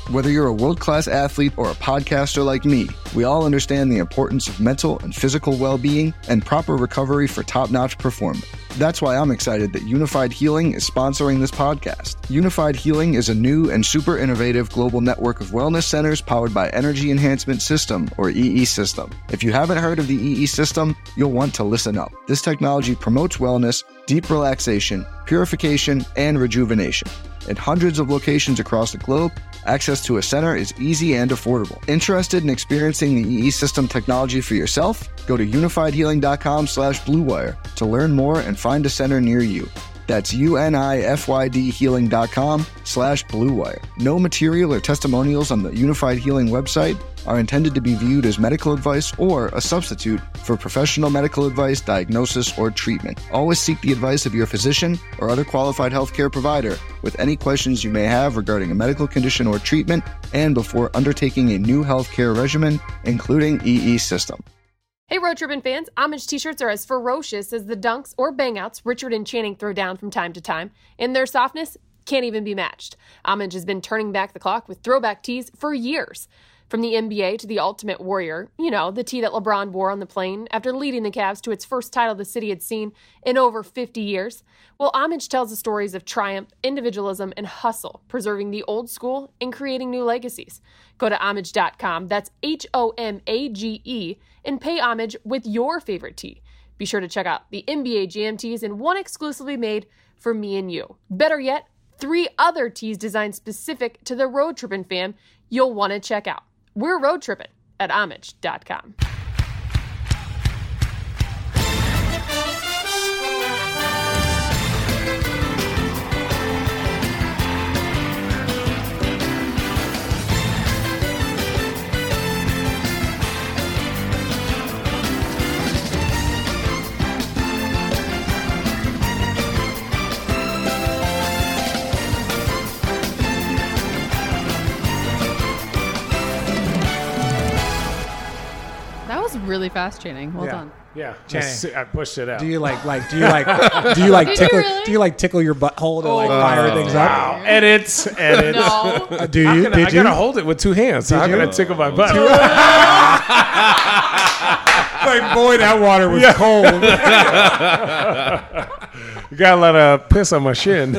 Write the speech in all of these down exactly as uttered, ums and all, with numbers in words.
Whether you're a world-class athlete or a podcaster like me, we all understand the importance of mental and physical well-being and proper recovery for top-notch performance. That's why I'm excited that Unified Healing is sponsoring this podcast. Unified Healing is a new and super innovative global network of wellness centers powered by Energy Enhancement System, or E E System. If you haven't heard of the E E System, you'll want to listen up. This technology promotes wellness, deep relaxation, purification, and rejuvenation. In hundreds of locations across the globe, access to a center is easy and affordable. Interested in experiencing the E E System technology for yourself? Go to unifiedhealing.com slash bluewire to learn more and find a center near you. That's U-N-I-F-Y-D healing.com slash bluewire. No material or testimonials on the Unified Healing website are intended to be viewed as medical advice or a substitute for professional medical advice, diagnosis, or treatment. Always seek the advice of your physician or other qualified healthcare provider with any questions you may have regarding a medical condition or treatment and before undertaking a new healthcare regimen, including E E System. Hey, Road Trippin' fans, Homage t-shirts are as ferocious as the dunks or bangouts Richard and Channing throw down from time to time, and their softness can't even be matched. Homage has been turning back the clock with throwback tees for years. From the N B A to the Ultimate Warrior, you know, the tee that LeBron wore on the plane after leading the Cavs to its first title the city had seen in over fifty years. Well, Homage tells the stories of triumph, individualism, and hustle, preserving the old school and creating new legacies. Go to homage dot com, that's H O M A G E, and pay homage with your favorite tee. Be sure to check out the N B A Jam tees and one exclusively made for me and you. Better yet, three other tees designed specific to the Road Trippin' fam you'll want to check out. We're Road Trippin' at homage dot com. Really fast, Channing. Well yeah. done. Yeah, Channing, I pushed it out. Do you like like do you like do you like Did tickle you really? do you like tickle your butthole to like Oh, fire no. things Wow. up? Edits, edits. No. Uh, do How you? can I, Did I you? gotta hold it with two hands. So Did how you? can I tickle my butt? Like boy, that water was Yeah. cold. You got a lot of piss on my shin.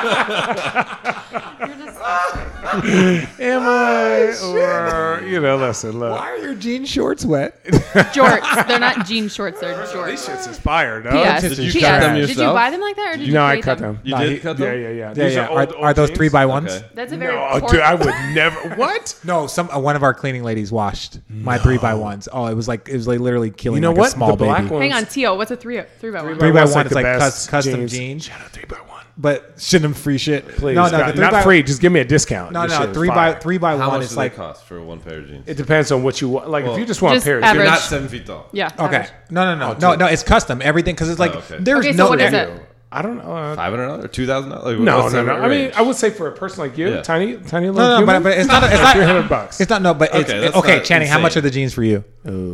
Am I? Or, you know, listen, look. Why are your jean shorts wet? Jorts. They're not jean shorts. They're These jorts. shits is fire, no? P S. Did you P S. cut them Did you yourself? buy them like that, or did you? No, I create cut them? them. You Nah, did he- cut Yeah, them? yeah, yeah. Yeah, These yeah. are, old, Are, old are those jeans. three by ones? Okay. That's a very. No, poor- dude, I would never. What? No, some uh, one of our cleaning ladies washed my three by ones. Oh, it was like it was like literally killing You know like what? a small The black baby. one- Hang on, Tio. What's a three three by one? Three by One's one like is the like best cus- custom jeans. jeans, Shout out three by one. but shouldn't them free shit. Please, no, no, God, the three not by, free. Just give me a discount. No, This no, shit is three by fire. three by How one much is do like they cost for one pair of jeans? It depends on what you want. Like, Well, if you just want just a pair of average. You're jeans. not seven feet tall. Yeah. okay. average. No, no, no, Oh, no, dude. no. It's custom everything because it's like Oh, okay. there's Okay, so no. what is every- it? I don't know. Uh, Five hundred dollars or two thousand dollars? no, no, no. I mean, I would say for a person like you, Yeah. tiny, tiny little No, no, human, but, but it's not. It's not three hundred bucks. It's not. No, but it's Okay, okay. that's okay not Channing, how much insane. are the jeans for you?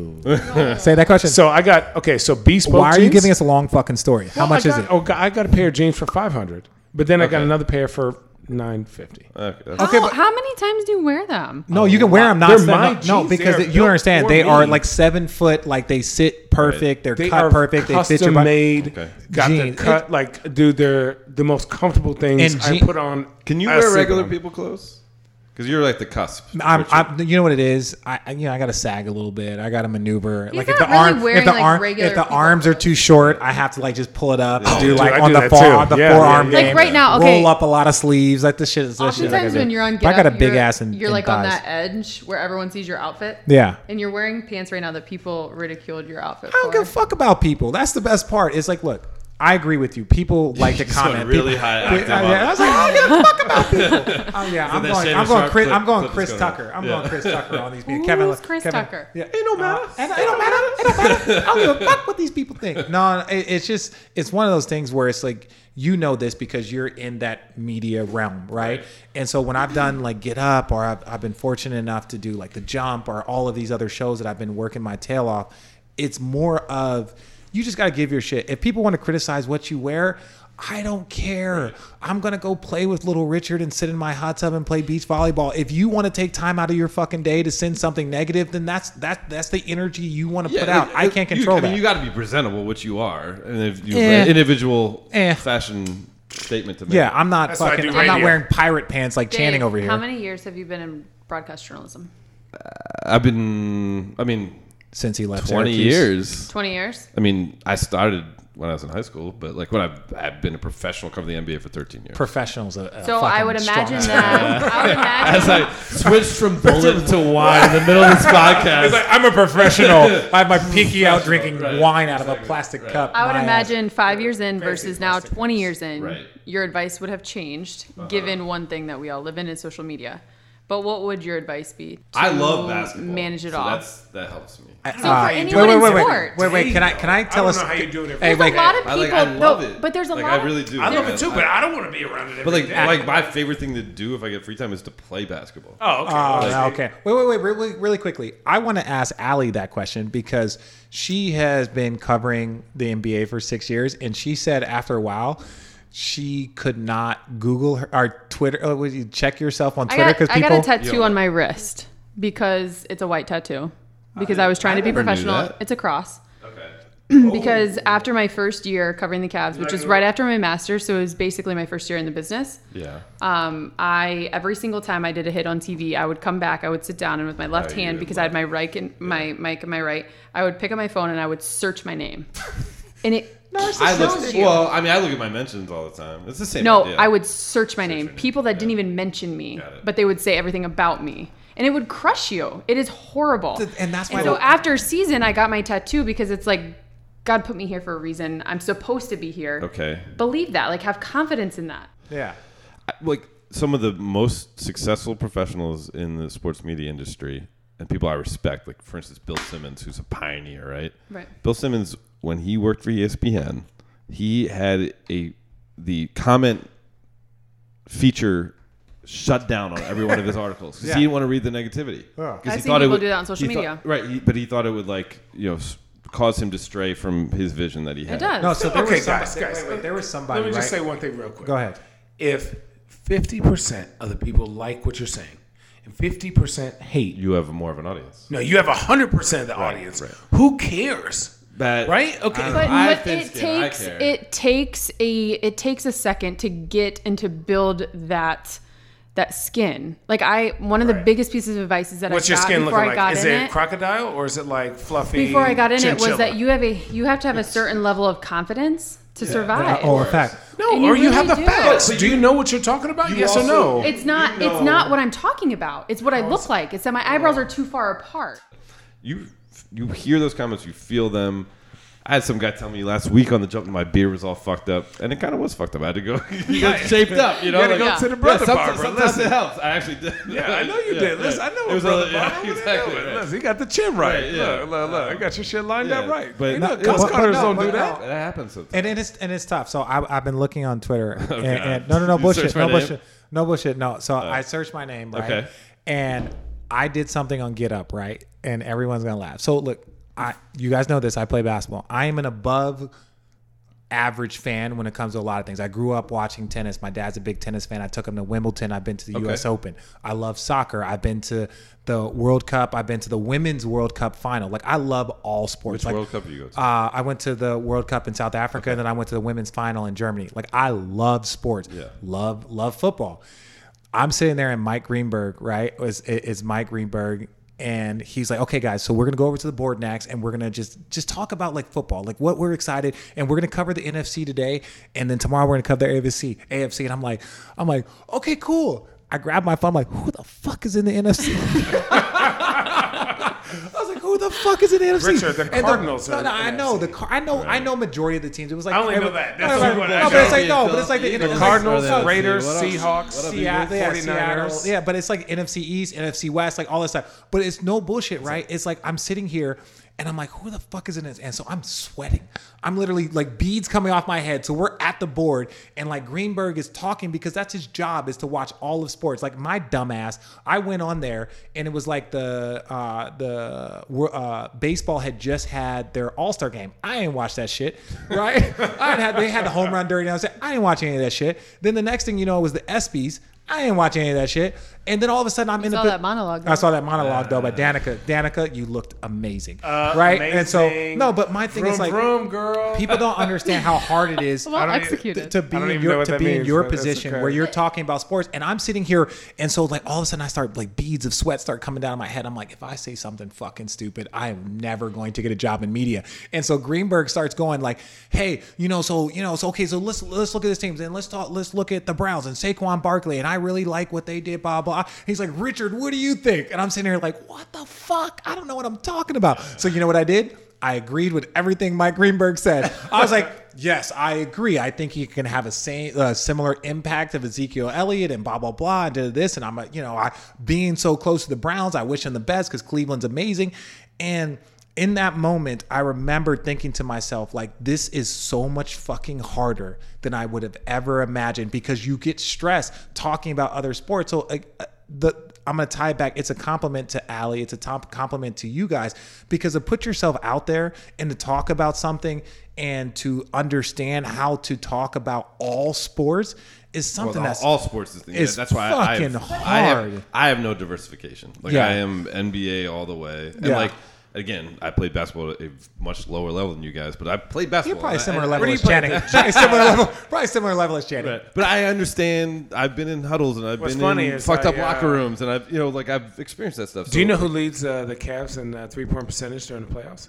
Say that question. So I got okay. So bespoke. Why are you jeans? giving us a long fucking story? How Well, much I is got, it? Oh, God, I got a pair of jeans for five hundred, but then I got Okay. another pair for nine fifty. Okay, that's Okay, How, but- how many times do you wear them? No, you can wear them. Not They're seven- my no, jeans. because They're you built understand for they are me. like seven foot. Like they sit perfect. They're They cut are perfect. They fit your custom body. made. Okay. Got Jeans. the cut like, dude. They're the most comfortable things And I je- put on. Can you I wear sleep regular on. people clothes? Because you're like the cusp. I'm, Richard. I'm, you know what it is. I, I- you know, I got to sag a little bit. I got to maneuver. He's like if not the really arm, if wearing, the like, arm, regular if the people arms are clothes. too short, I have to like just pull it up. Yeah. and do Dude, like I on do the that fore, too. on the Yeah, forearm yeah, yeah. game. Like right now, okay. Roll up a lot of sleeves. Like this shit is this shit. Like I Oftentimes do. when you're on If Get I got Up, a big you're, ass and you're and like on thighs. that edge where everyone sees your outfit. Yeah. And you're wearing pants right now that people ridiculed your outfit I don't for. give a fuck about people. That's the best part. It's like, look, I agree with you. People like to just went comment. really People- high Yeah, octave yeah, on I it. was like, I don't give a fuck about people. Oh yeah, I'm that going. Shannon I'm going. Sharp Chris, clip- I'm going. clip is Chris going on. Tucker. I'm Yeah. going. Chris Tucker on these people. Who's Kevin, Chris Kevin, Tucker? Yeah, it don't matter. It don't, it don't matter. It don't matter. I don't give a fuck what these people think. No, it, it's just it's one of those things where it's like you know this because you're in that media realm, right? And so when I've done like Get Up, or I've, I've been fortunate enough to do like The Jump, or all of these other shows that I've been working my tail off, it's more of you just got to give your shit. If people want to criticize what you wear, I don't care. I'm going to go play with little Richard and sit in my hot tub and play beach volleyball. If you want to take time out of your fucking day to send something negative, then that's that that's the energy you want to Yeah, put out. like, I can't control you, I that. mean, you got to be presentable, which you are, and if you Eh. have an individual Eh. fashion statement to make. yeah, I'm not That's why I fucking do I'm not radio. wearing pirate pants like Dave, Channing over here. How many years have you been in broadcast journalism? I've been, I mean, Since he left twenty Syracuse. years. twenty years? I mean, I started when I was in high school, but like when I've, I've been a professional covering the N B A for thirteen years. Professionals. A, a So I fucking would strong imagine ass. that. I would As imagine. I switched from bullet to wine in the middle of this podcast. It's like, I'm a professional. I have my pinky out drinking Right. wine out of a plastic cup. I would My ass. imagine five years in versus now twenty years in, Right. your advice would have changed, given one thing that we all live in is social media. But what would your advice be to I love basketball. manage it so all? That's, that helps me. So for Uh, anyone wait, in wait, wait, sport, wait, wait. Can I can I tell I us? don't know how you do it every Hey, day. wait. a lot of I people. like. I love no, it. but there's a like, lot. I really do. I love man. it too, but I don't want to be around it every But like, day. like my favorite thing to do if I get free time is to play basketball. oh, okay. Oh, Like, okay. Wait, wait, wait. Really, really quickly. I want to ask Allie that question because she has been covering the N B A for six years, and she said after a while, she could not Google her or Twitter. Oh, would you check yourself on I Twitter got, because I people? got a tattoo Yo. on my wrist because it's a white tattoo. Because I, was trying I to be never knew professional. that. It's a cross. Okay. Because after my first year covering the Cavs, which was right after my master's, so it was basically my first year in the business. Yeah. Um, I every single time I did a hit on T V, I would come back, I would sit down, and with my left Oh, you hand, would because I had love my right and my mic in my right, I would pick up my phone and I would search my name, and it I shows look. you. Well, I mean, I look at my mentions all the time. It's the same. No, idea. I would search my name. your name. People that Yeah. didn't even mention me, Got it. but they would say everything about me. And it would crush you. It is horrible. And that's why And so the- after season, I got my tattoo because it's like, God put me here for a reason. I'm supposed to be here. Okay. Believe that. Like, have confidence in that. Yeah. I- like some of the most successful professionals in the sports media industry and people I respect, like for instance, Bill Simmons, who's a pioneer, right? Right. Bill Simmons, when he worked for E S P N, he had a the comment feature shut down on every one of his articles because Yeah. he didn't want to read the negativity. Yeah. 'Cause I've he seen thought it people would do that on social he thought- media. right? He, but he thought it would like you know s- cause him to stray from his vision that he had. It does. No, so there Okay, was somebody, guys, guys. wait, wait, there was somebody. Let me just right? say one thing real quick. Go ahead. If fifty percent of the people like what you're saying and fifty percent hate, You have more of an audience. no, you have one hundred percent of the Right, audience. right. Who cares? That Right? Okay. But I what thin it skin, I takes, care. it takes a it takes a second to get and to build that that skin. Like I, one of the Right. biggest pieces of advice is that What's I your got skin before looking I got like? Is in it it. crocodile or is it like fluffy? Before I got in it was chinchilla? that you have a you have to have a certain level of confidence to survive. Oh, in fact. No, And you or you really have the do. facts. But do you you- know what you're talking about? you Yes or also- no? It's not. You It's know- not what I'm talking about. It's what I look like. It's that my eyebrows are too far apart. you you hear those comments, you feel them. I had some guy tell me last week on the jump that my beard was all fucked up, and it kind of was fucked up. I had to go, you got shaped up, you know. You gotta like- go to the brother sometimes, barber. Sometimes Listen. it helps. I actually did. Yeah, I know you Yeah, did. yeah. Listen, I know It what was brother a- yeah, Bob- what exactly, he doing. right. Listen, he got the chin right. Right, yeah. Look, look, look. I got your shit lined up Yeah. right. But Hey, no- look, but- cuss but cutters no, don't but do no. that. That happens sometimes. And, and it's and it's tough. So I, I've been looking on Twitter and, God. and no, no, no You bullshit, searched my no name? bullshit, no bullshit, no. So I searched my name, right? Okay. And I did something on Get Up, right? And everyone's gonna laugh. So look, I you guys know this. I play basketball. I am an above average fan when it comes to a lot of things. I grew up watching tennis. My dad's a big tennis fan. I took him to Wimbledon. I've been to the Okay. U S Open. I love soccer. I've been to the World Cup. I've been to the Women's World Cup final. Like I love all sports. Which like, World Cup do you go to? Uh, I went to the World Cup in South Africa, and then I went to the women's final in Germany. Like I love sports. Yeah. Love love football. I'm sitting there, and Mike Greenberg, right, is is Mike Greenberg. And he's like, okay, guys, so we're going to go over to the board next, and we're going to just just talk about, like, football, like, what we're excited, and we're going to cover the N F C today, and then tomorrow we're going to cover the A F C, A F C, and I'm like, I'm like, okay, cool. I grabbed my phone, I'm like, who the fuck is in the N F C? I was like, who the fuck is in the N F C? Richard, the And Cardinals no, are no, I N F know C. the car. I know. I know majority of the teams. It was like I only know every- that. No, That's no, what no, I no, know. but it's like no, but it's like the, The it's like- Cardinals, What else? Raiders, What else? Seahawks, What else? Seattle, yeah, Seattle, 49ers. yeah, but it's like N F C East, N F C West, like all this stuff. But it's no bullshit, right? It's like I'm sitting here And I'm like, who the fuck is in this? And so I'm sweating. I'm literally like beads coming off my head. So we're at the board and like Greenberg is talking because that's his job is to watch all of sports. Like my dumbass, I went on there and it was like the uh, the uh, baseball had just had their All-Star game. I didn't watch that shit, right? I had they had the home run dirty. I was like, I didn't watch any of that shit. Then the next thing you know it was the ESPYs. I didn't watch any of that shit. And then all of a sudden I'm You in saw the that monologue, though. I saw that monologue though, but Danica, Danica, you looked amazing, Uh, right? And so amazing. no, but my thing Vroom, is like vroom, girl. people don't understand how hard it is Well don't even- executed. to be I don't in even know your what to that be in means, your but that's position okay. where you're talking about sports, and I'm sitting here, and so like all of a sudden I start like beads of sweat start coming down my head. I'm like, if I say something fucking stupid, I am never going to get a job in media. And so Greenberg starts going like, hey, you know, so you know, so okay, so let's let's look at this team, and let's talk, let's look at the Browns and Saquon Barkley, and I really like what they did, blah blah. He's like, Richard, what do you think? And I'm sitting here like, what the fuck? I don't know what I'm talking about. So you know what I did? I agreed with everything Mike Greenberg said. I was like, yes, I agree. I think he can have a same, uh, similar impact of Ezekiel Elliott and blah, blah, blah, and did this. And I'm like, you know, I being so close to the Browns, I wish him the best because Cleveland's amazing. And in that moment, I remember thinking to myself, like, this is so much fucking harder than I would have ever imagined because you get stressed talking about other sports. So like, uh, the I'm going to tie it back. It's a compliment to Allie. It's a top compliment to you guys because to put yourself out there and to talk about something and to understand how to talk about all sports is something Well, that's all, all sports is, is that's why I, I, fucking have, I hard. have I have no diversification. Like Yeah. I am N B A all the way, and Yeah. like again, I played basketball at a much lower level than you guys, but I played basketball. You're probably And I- similar and- level Where as do you play? Channing. Probably similar level. Probably similar level as Channing. Right. But I understand. I've been in huddles and I've What's been funny in is fucked I, up locker uh, rooms, and I've you know like I've experienced that stuff. Do you So, know who leads uh, the Cavs in uh, three point percentage during the playoffs?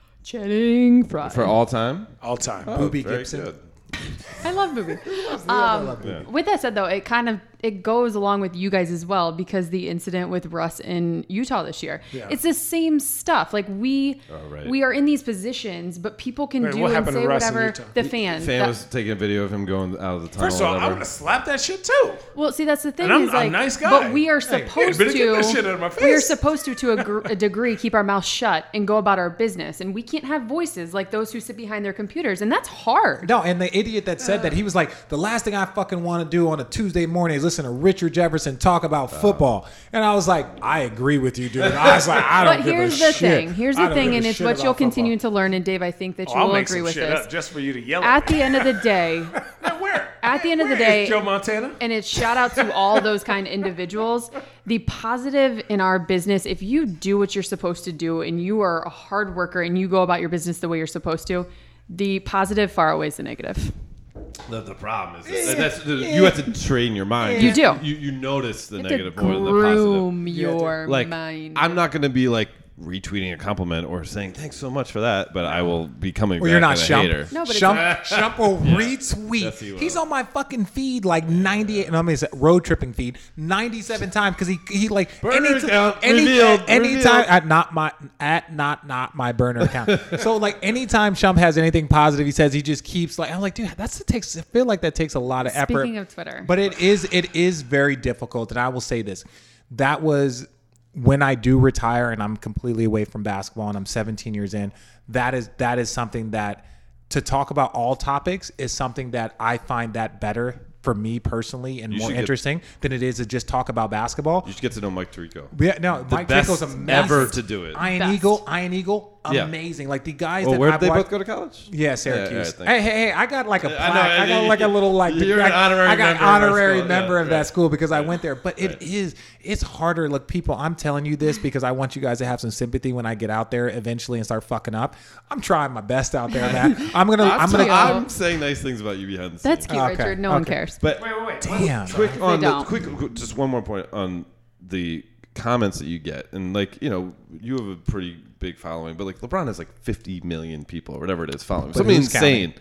Channing Frye. for all time? All time. Oh, Booby very Gibson. good. I love Booby. Um, Yeah. With that said, though, it kind of it goes along with you guys as well because the incident with Russ in Utah this year, Yeah. it's the same stuff. Like we Oh, right. we are in these positions, but people can Wait, do what and happened to say Russ in whatever Utah? the fans. Fan that- was taking a video of him going out of the tunnel. First of all, or I whatever. would have slapped that shit too. Well, see, that's the thing. And I'm- is I'm like, a nice guy. But we are Hey, supposed better get to. that shit out of my We are face. supposed to, to a, gr- a degree, keep our mouth shut and go about our business, and we can't have voices like those who sit behind their computers, and that's hard. No, and the idiot that said that, he was like, the last thing I fucking want to do on a Tuesday morning is listen to Richard Jefferson talk about football. And I was like, I agree with you, dude. I was like, I don't But give here's a the shit. thing. Here's I the don't thing, give a and it's shit what about you'll continue football. to learn. And Dave, I think that Oh, you I'll will make agree some with shit this. up just for you to yell At at. the end of the day, Where? at the end of the Where day, is Joe Montana? and it's shout out to all those kind of individuals. The positive in our business, if you do what you're supposed to do and you are a hard worker and you go about your business the way you're supposed to, the positive far outweighs the negative. The, the problem is that that's, you have to train your mind. You do. You, you notice the You have negative to more than the positive. groom your Like mind. I'm not going to be like retweeting a compliment or saying thanks so much for that, but I will be coming Well, back you're not and a Shump. hater. No, but it's Shump, Shump will Yes, retweet. he will. He's on my fucking feed like ninety-eight, and I mean, it's a road tripping feed, ninety-seven times because he he like Burner any, account, any, revealed, anytime revealed. at not my at not not my burner account. So like anytime Shump has anything positive, he says he just keeps like I'm like, dude, that's it takes. I feel like that takes a lot of effort. Speaking of Twitter. But it is it is very difficult, and I will say this: that was when I do retire and I'm completely away from basketball and I'm seventeen years in. That is that is something that to talk about all topics is something that I find that better for me personally and You more should get- interesting than it is to just talk about basketball. You should get to know Mike Tirico. Yeah, no, Mike best Tirico's amazing. ever to do it. Iron Best. Eagle, Iron Eagle, Yeah. amazing. Like the guys Oh, that where did I've they watched, both go to college? Yeah, Syracuse. thank hey, you. hey, hey! I got like a I know, plaque. I, I- got like a little like. you're like, an honorary I got member of our honorary school. member Yeah, of that right. school because I Right. went there. But it Right. is it's harder. Look, people, I'm telling you this because I want you guys to have some sympathy when I get out there eventually and start fucking up. I'm trying my best out there, man. I'm gonna. I'm gonna. cute. I'm saying nice things about you behind the scenes. That's cute, Okay, Richard. No one okay. cares. But Wait, wait, wait. Damn. quick on the don't. quick, quick- just one more point on the comments that you get, and like you know, you have a pretty big following, but like LeBron has like fifty million people or whatever it is following. But Something who's insane.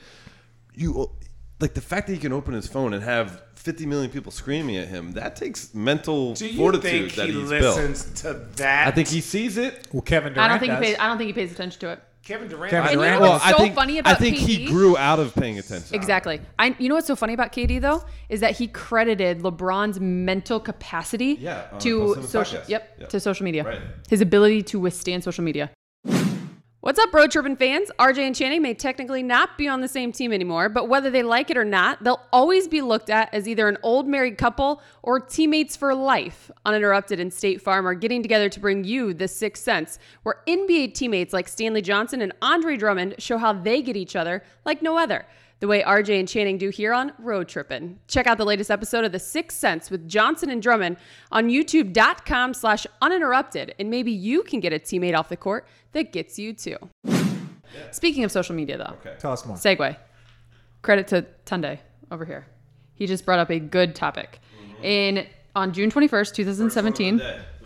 You like the fact that he can open his phone and have fifty million people screaming at him. That takes mental Do you fortitude think that he he's built. listens to that? I think he sees it. Well, Kevin Durant I don't think he does. pays. I don't think he pays attention to it. Kevin Durant. Kevin And you Durant. know Well, what's I so think funny about I think K D? he grew out of paying attention. Exactly. I. You know what's so funny about K D though is that he credited LeBron's mental capacity Yeah, on to posting the social. podcast. Yep, Yeah. to social media. Right. His ability to withstand social media. What's up, Road Trippin' fans? R J and Channing may technically not be on the same team anymore, but whether they like it or not, they'll always be looked at as either an old married couple or teammates for life. Uninterrupted and State Farm are getting together to bring you The Sixth Sense, where N B A teammates like Stanley Johnson and Andre Drummond show how they get each other like no other. The way R J and Channing do here on Road Trippin'. Check out the latest episode of The Sixth Sense with Johnson and Drummond on youtube.com slash uninterrupted, and maybe you can get a teammate off the court that gets you too. Yeah. Speaking of social media, though, Okay. Tell us more. Segue. Credit to Tunde over here. He just brought up a good topic. Mm-hmm. In on June twenty-first, twenty seventeen.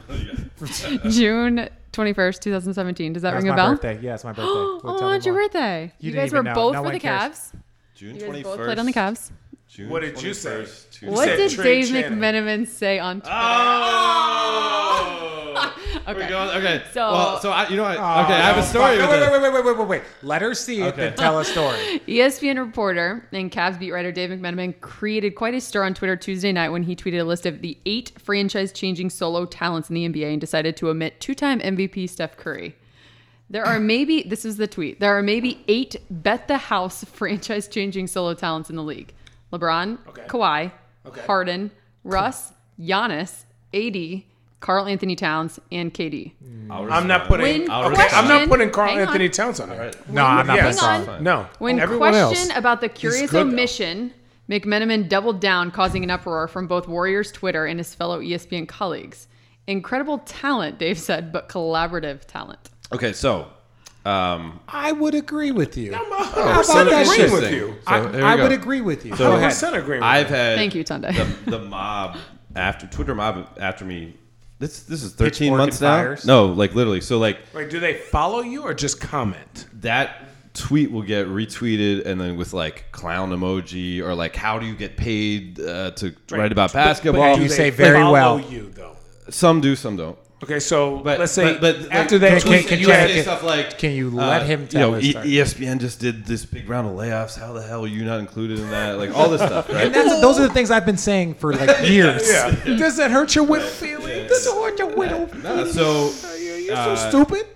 June twenty-first, twenty seventeen. Does that That's ring a my bell? birthday. Yeah, it's my birthday. Oh, Well, tell me it's your more. birthday. You You, didn't guys were even know. both No for one the cares. Cavs. June You guys twenty-first. both played on the Cavs. June What did you say? twenty-first, Tuesday. What said did Trey Dave Channing. McMenamin say on Twitter? Oh! Okay. We're going, okay. So- well, so I, you know, I, Oh, okay, I have a no, story fuck. with Wait, this. wait, wait, wait, wait, wait, wait. Let her see it, Okay. then tell a story. E S P N reporter and Cavs beat writer Dave McMenamin created quite a stir on Twitter Tuesday night when he tweeted a list of the eight franchise-changing solo talents in the N B A and decided to omit two-time M V P Steph Curry. There are maybe, this is the tweet, there are maybe eight bet-the-house franchise-changing solo talents in the league. LeBron, Okay. Kawhi, Okay. Harden, Russ, Giannis, A D, Karl Anthony Towns, and K D. I'm not putting. When Okay, question- I'm not putting Karl hang on. Anthony Towns on there. No, I'm not Yeah. putting Hang on. Karl. No. When Everyone questioned else. about the curious good, though. omission, McMenamin doubled down, causing an uproar from both Warriors Twitter and his fellow E S P N colleagues. Incredible talent, Dave said, but collaborative talent. Okay, so. Um, I would agree with you. I'm Oh, one hundred percent that agreeing shit? with you. So, I, here we I go. would agree with you. So- Go one hundred ahead. percent agreeing with I've you. had Thank you, Tunde. the, the mob after Twitter mob after me. This this is thirteen Pitchfork months and now. fires? No, like literally. So like Wait, do they follow you or just comment? that tweet will get retweeted and then with like clown emoji or like how do you get paid uh, to write about basketball? but you Do say they very follow well. you though. Some do, some don't. Okay, so But let's say but, but, after like, that can- tweet, can you you say can- stuff like can you let him you tell know, his E- story? ESPN just did this big round of layoffs. How the hell are you not included in that? Like all this stuff, right? And that's, those are the things I've been saying for like years. yeah. Does that hurt your widow feeling? Does it hurt your widow? No, so You're uh, so stupid.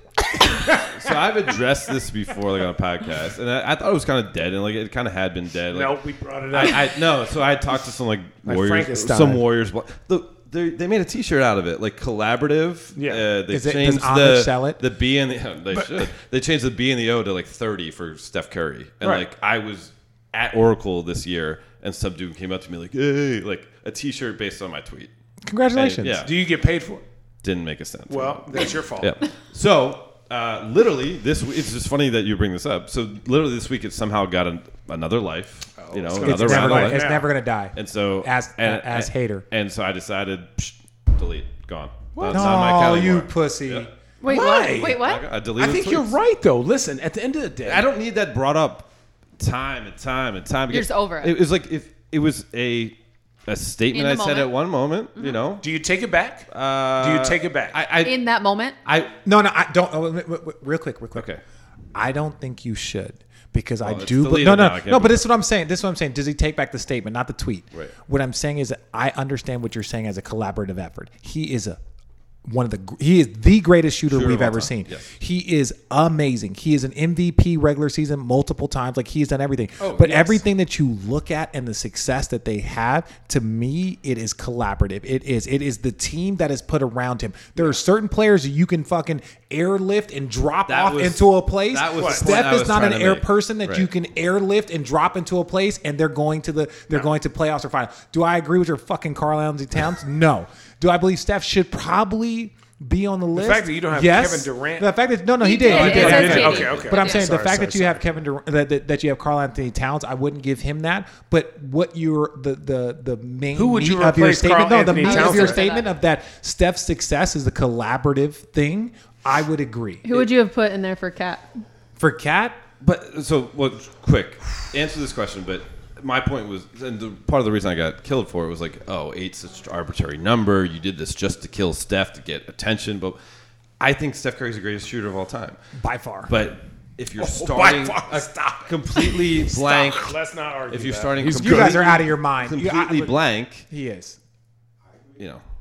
so I've addressed this before, like on a podcast, and I, I thought it was kind of dead, and like it kind of had been dead. Like, No, we brought it up. I, I no, so I talked to some like Like warriors, Frankenstein. some warriors. The, they they made a T-shirt out of it, like collaborative. Yeah. uh, they Is it- changed does Amish the sell it? the B and the they should. They changed the B and the O to like thirty for Steph Curry, and Right. like I was at Oracle this year, and some dude came up to me like, "Hey," like a T-shirt based on my tweet. Congratulations. Yeah. Do you get paid for it? Didn't make a sense. Well, that's your fault. Yeah. So, uh, literally, this w- it's just funny that you bring this up. So, literally, this week it somehow got an, another life. you know, it's another It's, never round of gonna, life. it's Yeah. never gonna die. And so, As- and, as and- hater. And so I decided, psh, delete, gone. That's No, not my account you anymore. pussy. Yeah. Wait, Why? what? Wait, what? I, I I deleted think tweets. you're right though. Listen, at the end of the day, I don't need that brought up time and time and time again. You're just over it. It was like if it was a a statement In I the said moment. at one moment, you know. Do you take it back? Uh, Do you take it back? I, I, In that moment? I No, no, I don't. Oh, wait, wait, wait, real quick, real quick. okay. I don't think you should because I Well, it's do. But deleted no, no, now, I can't no. But do this is what I'm saying. This is what I'm saying. Does he take back the statement, not the tweet? Right. What I'm saying is that I understand what you're saying as a collaborative effort. He is a one of the gr- he is the greatest shooter Shooter we've of all ever time, seen. yes. He is amazing. He is an M V P regular season multiple times. Like he's done everything. Oh, but yes. everything that you look at and the success that they have, to me, it is collaborative. It is. It is the team that is put around him. There are certain players that you can fucking airlift and drop That off was- into a place. that was the point Steph I is was not an trying to air make. person that Right. you can airlift and drop into a place and they're going to the they're going to playoffs or final. Do I agree with your fucking Karl Anthony Towns? No. Do I believe Steph should probably be on the list? fact that you don't have yes. Kevin Durant- The fact that no, no, he, He did. did. He It did. says He did. K D. Okay, okay. But I'm okay. saying Sorry, the fact sorry, that you sorry. have Kevin Durant, that, that, that you have Karl Anthony Towns, I wouldn't give him that. But what your the the the main Who would you meat of your replace statement? Karl No, the Anthony meat of Towns your with? statement of that Steph's success is a collaborative thing. I would agree. Who would you have put in there for Cat? For Cat, But so, well, quick answer this question. But my point was, and the, part of the reason I got killed for it was like, oh, eight's such an arbitrary number. You did this just to kill Steph to get attention. But I think Steph Curry's the greatest shooter of all time. by far. But if you're by starting far, a stop. completely blank, Let's not argue. if you're that. starting, you completely, guys are out of your mind. You- I- completely blank, he is. you know.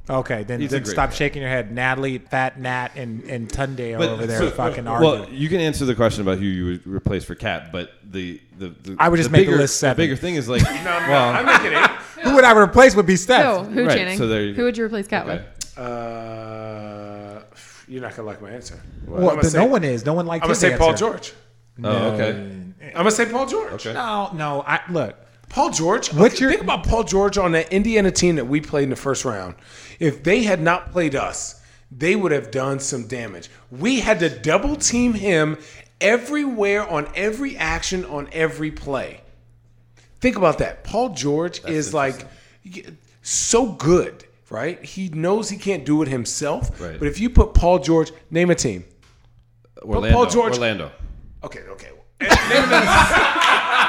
Okay, then, He's a then great stop player. shaking your head. Natalie, Fat Nat, and, and Tunde are But- over there so- fucking Well, arguing. you can answer the question about who you would replace for Cat, but the the, the I would just the make the bigger, list seven. The bigger thing is like, No, no, well, I'm making eight. Who would I replace would be Steph. Who? Who, Right, Channing? so there you Who go. would you replace Cat okay. with? Uh, you're not gonna like my answer. Well, I'm gonna then say- no one is. No one likes I'm gonna his say Paul answer. George. Oh, okay. I'm gonna say Paul George. Okay. No, no. I look. Paul George. What's okay, your- think about Paul George on that Indiana team that we played in the first round. If they had not played us, they would have done some damage. We had to double team him everywhere on every action on every play. Think about that. Paul George is like so good, right? He knows he can't do it himself. Right. But if you put Paul George, name a team. Orlando. Paul George- Orlando. Okay, okay. Name another-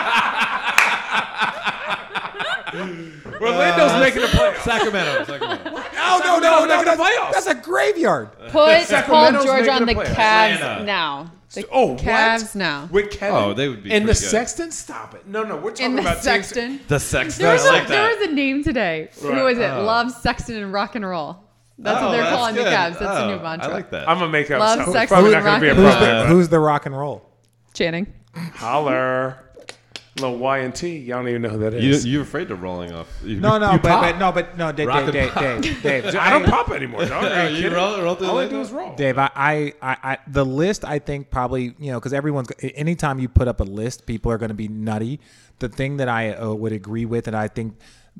Orlando's making the playoffs. Sacramento. Sacramento. No, no, no, no. That's, that's a graveyard. Put Paul Sacramento's George making on the the playoffs. Cavs Atlanta. now. The Oh, Cavs what? now. With Kevin. Oh, they would be And the pretty good. Sexton? Stop it. No, no, we're talking In the about teams- Sexton. The Sexton. There was, I like a, there that. was a name today. Right. Who was it? Oh. Love, Sexton, and Rock and Roll. That's Oh, what they're that's calling good. the Cavs. That's the Oh, new mantra. I like that. I'm gonna make up Love, something. Sexton, Probably not gonna be a rock Who's and problem. the, who's the rock and roll? Channing. Holler. Little Y and T. Y'all don't even know who that You, is. you're afraid of rolling off. You, No, no, you but, pop. but no, but no, Dave, Rock Dave, and Dave, pop. Dave, Dave, I don't pop anymore, dog. Oh, you roll, roll through All I the do window? is roll. Dave, I, I, I, I, the list, I think probably, you know, because everyone's, anytime you put up a list, people are going to be nutty. The thing that I uh, would agree with, and I think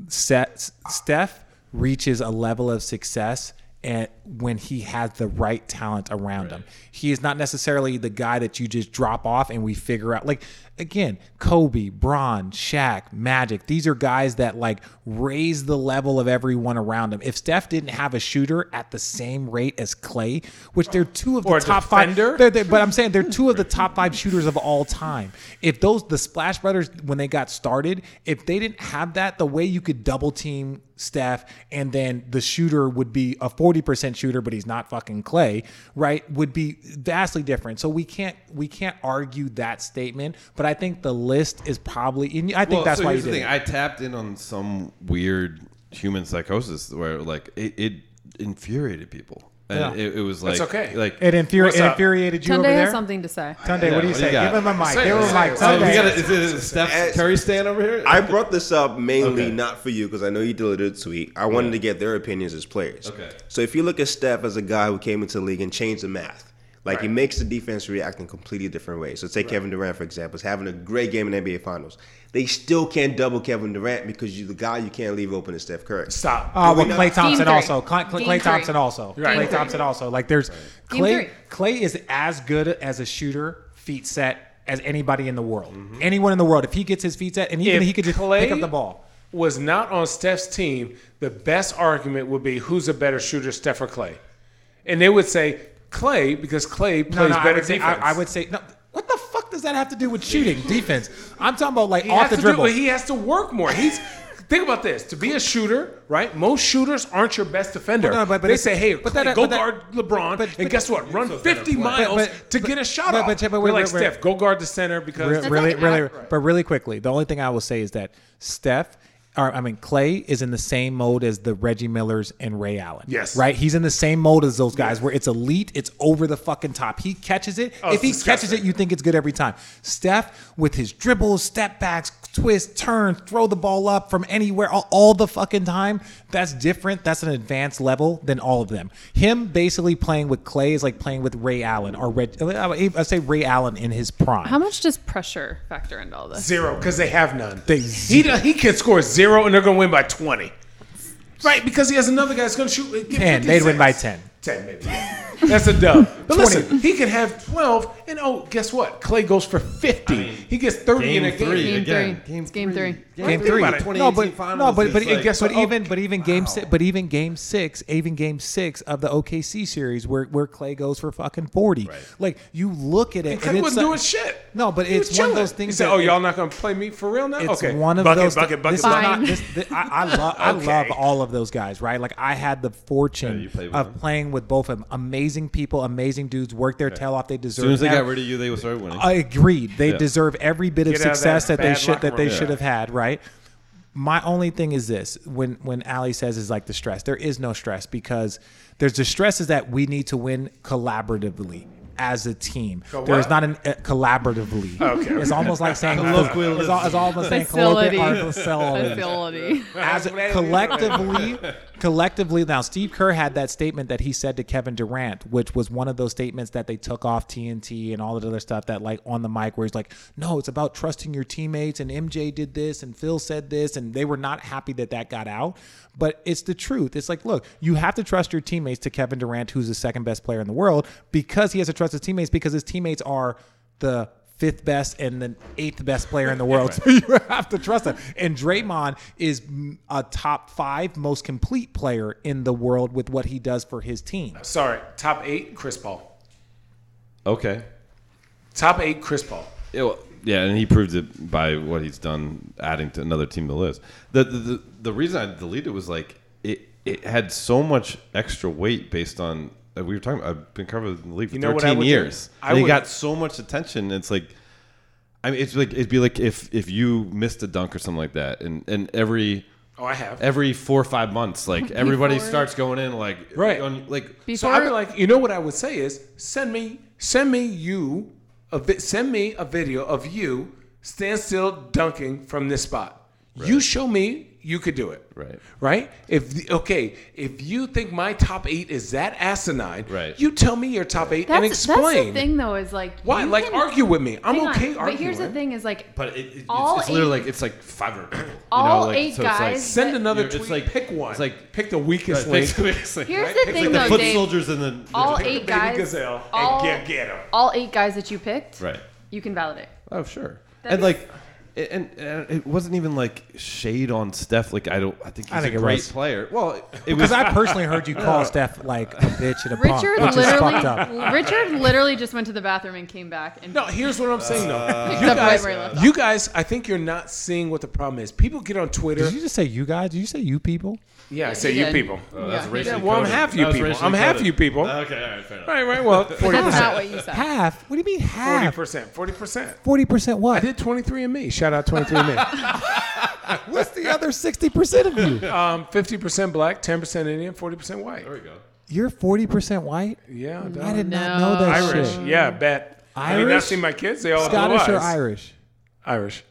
Seth, Steph reaches a level of success and when he has the right talent around him. He is not necessarily the guy that you just drop off and we figure out. Like, again, Kobe, Bron, Shaq, Magic, these are guys that like raise the level of everyone around him. If Steph didn't have a shooter at the same rate as Clay, which they're two of the Or a top defender. five, they're, they're, but I'm saying they're two of the top five shooters of all time. If those, the Splash Brothers, when they got started, if they didn't have that, the way you could double team Steph and then the shooter would be a forty percent shooter, but he's not fucking Clay, right? Would be vastly different. So we can't we can't argue that statement. But I think the list is probably. And I think Well, that's so why here's you the did thing. it. I tapped in on some weird human psychosis where like it, it infuriated people, and Yeah. it, it was like That's okay. Like It, infuri- What's it up? infuriated you Tunde over has there. something to say. Tunde, Yeah, what do you what do say? you got? Give him a mic. Say it, Give him a say mic. it. so Tunde. we got a, is it a Steph As- Curry stand over here? I brought this up mainly Okay. not for you because I know you did a tweet. I wanted Yeah. to get their opinions as players. Okay. So if you look at Steph as a guy who came into the league and changed the math, like he Right. makes the defense react in completely different ways. So take Kevin Durant for example, is having a great game in the N B A Finals. They still can't double Kevin Durant because you the guy you can't leave open is Steph Curry. Stop. Oh, well, we Clay not- Thompson Game also. three. Clay, Clay, Game Clay three. Thompson also. Right. Clay Game Thompson also. Like there's Game Clay. three. Clay is as good as a shooter, feet set, as anybody in the world. Mm-hmm. Anyone in the world. If he gets his feet set, and even If he could just Clay pick up the ball. was not on Steph's team, the best argument would be who's a better shooter, Steph or Clay? And they would say Clay because Clay No, plays no, I better would say. defense. I, I would say no. What the fuck does that have to do with shooting defense? I'm talking about like He off has the to dribble. Do, he has to work more. He's think about this. To be a shooter, right? Most shooters aren't your best defender. Well, no, but- but they it's- say, "Hey, but Clay, that- go but that- guard LeBron." but- and but- guess what? Run fifty miles but- to but- get a shot but- off. but- but- but- We're like but- Steph, go guard the center because Re- really, like really, ac- but really quickly, the only thing I will say is that Steph, or I mean Clay, is in the same mode as the Reggie Millers and Ray Allen. Yes. right. He's in the same mode as those guys, where it's elite, it's over the fucking top. He catches it. Oh, if he it's catches disgusting. it, you think it's good every time. Steph with his dribbles, step backs, twist, turn, throw the ball up from anywhere all, all the fucking time. That's different. That's an advanced level than all of them. Him basically playing with Clay is like playing with Ray Allen or Reg. I say Ray Allen in his prime. How much does pressure factor into all this? zero because they have none. They he do- he can score zero and they're going to win by twenty. Right, because he has another guy that's going to shoot. get ten. fifty They'd win by sacks. ten. ten, maybe. Yeah. That's a dub. But listen, he can have twelve, and oh, guess what? Clay goes for fifty. he gets thirty in a Game game. three Game again. three. It's game three. Game Think three. about it. No, but Finals no, but is but, like- guess but what? even but even game six, but even game six, even game six of the O K C series where where Clay goes for fucking forty. Like you look at it, Clay and it's wasn't like- doing shit. No, but He it's was one of chilling. those things He said, that- "Oh, y'all not going to play me for real now?" It's okay, one of bucket, those. bucket, bucket, this bucket. is not. Fine. This, this, I, I love. I Okay. love all of those guys. Right. Like I had the Yeah, fortune you played with of them. playing with both of them. Amazing people, amazing dudes. Work their tail off. They As deserve. soon as they ev- got rid of you, they started winning. I agreed. They Yeah. deserve every bit of Get out of success that that they bad should locker that they room. should Yeah. have had. Right. My only thing is this: when when Ali says is like the stress, there is no stress because there's the stress is that we need to win collaboratively as a team. Go There is what? not an uh, collaboratively. Okay. It's almost like saying Colloquialism. it's, al- it's almost saying Facility. colloquial or facility. Facility. As a, collectively, collectively. Now, Steve Kerr had that statement that he said to Kevin Durant, which was one of those statements that they took off T N T and all that other stuff that, like, on the mic, where he's like, "No, it's about trusting your teammates." And M J did this, and Phil said this, and they were not happy that that got out. But it's the truth. It's like, look, you have to trust your teammates. To Kevin Durant, who's the second best player in the world, because he has to trust his teammates because his teammates are the fifth best and the eighth best player in the world. So you have to trust them. And Draymond is a top five most complete player in the world with what he does for his team. Sorry, top eight, Chris Paul. Okay. Top eight, Chris Paul. Yeah, well, yeah, and he proved it by what he's done, adding to another team to the list. The the, the, the reason I deleted was like it it had so much extra weight based on uh, we were talking. I've been covering the league for You know what I thirteen would do? years. I And he would- got so much attention. It's like, I mean, it's like it'd be like if if you missed a dunk or something like that, and and every. Oh, I have. Every four or five months, like everybody Before- starts going in, like Right. on, like Before, So I'd be like, you know what I would say is send me, send me you, a vi- send me a video of you stand still dunking from this spot. You show me you could do it. Right. Right. If the, okay, if you think my top eight is that asinine, Right. you tell me your top eight that's, and explain. that's the thing, though, is like Why? you Like can- argue with me. I'm Hang on, okay But arguing. here's the thing: is like But it, it, All it's, it's literally eight- like it's like five hundred people. You All know, like, eight so it's like, guys Send another It's tweet. like- pick one. it's like- pick the weakest Right, link. it's like- it's like- Here's right? the It's thing, like though, the foot Dave. soldiers and the all Pick the eight baby guys, gazelle and all, get- get 'em. all eight guys that you picked, right. you can validate. Oh sure. That's- and like, it- and, and it wasn't even like shade on Steph. Like I don't. I think he's I think a it great was. player. Well, it Because was. I personally heard you call Steph like a bitch and a Richard punk, which is fucked up. literally, Richard literally just went to the bathroom and came back and No, here's what I'm saying though. picked You up right guys, where he left off. you guys, I think you're not seeing what the problem is. People get on Twitter. Did you just say you guys? Did you say you people? Yeah, I say he you did. people. Oh, that's Yeah, racially Yeah, well, I'm coded. half you That was people. racially I'm half coded. you people. Okay, all right, fair enough. Right, right. Well, forty That's percent. not what you said. Half? What do you mean Forty half? percent. Forty percent. Forty percent I what? did twenty-three and me. Shout out twenty-three and me. What's the other sixty percent of you? Um, fifty percent black, ten percent Indian, forty percent white. There we go. You're forty percent white? Yeah, I dog. did not No. know that Irish. shit. Yeah, bet. I mean, I've Irish? seen my kids. They all have Scottish blue or eyes. Irish? Irish.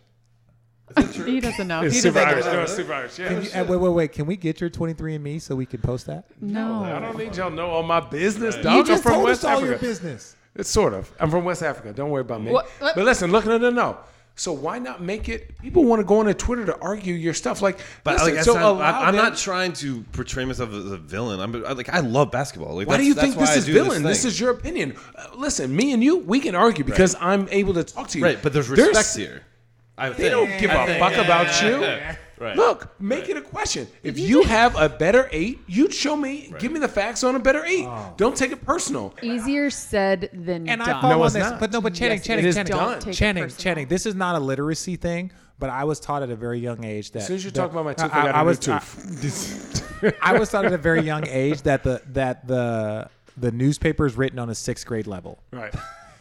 He doesn't know. It's He super doesn't Irish. know. No, it's super Irish. Yeah. Can you, uh, wait, wait, wait. Can we get your twenty-three and me so we can post that? No. I don't need y'all to know all my business, dog. You I'm just from told West us all Africa. your business. It's sort of. I'm from West Africa. Don't worry about me. What- what- But listen, look, no, no, no. So why not make it? People want to go on Twitter to argue your stuff. Like, But listen, like, that's so not, allow I, I'm them- not trying to portray myself as a villain. I'm I, like I love basketball. Like, Why that's, do you that's think why this I is do villain? This, thing. is your opinion. Uh, listen, me and you, we can argue because I'm able to talk to you. right, but there's respect here. I They don't give a fuck about you. Right. Look, make it a question. If you have a better eight, you show me, give me the facts on a better eight. Don't take it personal. Easier said than And I done. follow No, on it's this. not. But no, but Channing, Yes, Channing, it is Channing, done. Take it Channing, personal. Channing. This is not a literacy thing, but I was taught at a very young age that. As soon as you that- talk about my tooth, I, got a new was, tooth. I, I was taught at a very young age that the that the the newspaper is written on a sixth grade level. right.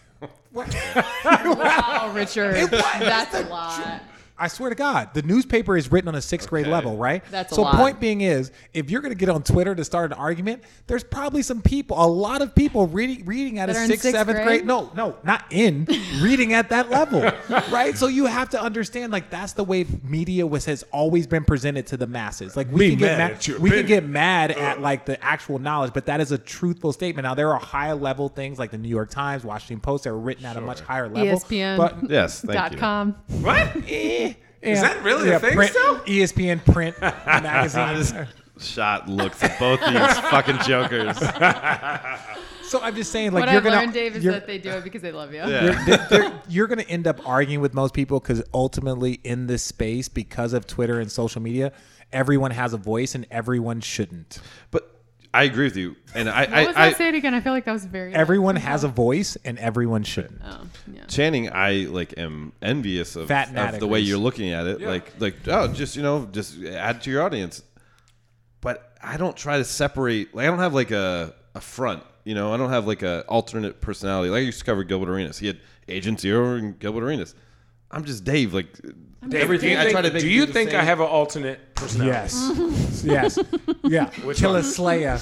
Oh, Richard, that's a lot. I swear to God, the newspaper is written on a sixth grade level, right? That's a so lot. point being is, if you're going to get on Twitter to start an argument, there's probably some people, a lot of people reading reading at That a are in sixth, sixth seventh grade. grade? No, no, not in reading at that level, right? So you have to understand, like that's the way media was has always been presented to the masses. Like we Be can get mad mad, at your we can opinion. get mad at like the actual knowledge, but that is a truthful statement. Now there are higher level things like the New York Times, Washington Post that are written at a much higher level. E S P N. but Yes, thank Dot you. com. What? eh, Is yeah, that really yeah, a thing print, still? E S P N print magazines. Shot looks at both these fucking jokers. So I'm just saying, like What you're I've gonna, learned, Dave, is you're, that they do it because they love you. Yeah. they're- they're- you're gonna end up arguing with most people because ultimately in this space, because of Twitter and social media, everyone has a voice and everyone shouldn't. But I agree with you, and I, What was I, that? I Say it again. I feel like that was very. Everyone has a voice and everyone shouldn't. Oh, yeah. Channing, I like am envious of, Fat of the way Natticles. you're looking at it. Like, like oh, just you know, just add to your audience. But I don't try to separate. Like, I don't have like a a front. You know, I don't have like a alternate personality. Like I used to cover Gilbert Arenas. He had Agent Zero and Gilbert Arenas. I'm just Dave. Like Dave, everything. do you I think, try to make do you the think same. I have an alternate personality? Yes. yes. Yeah. Killer one? Slayer.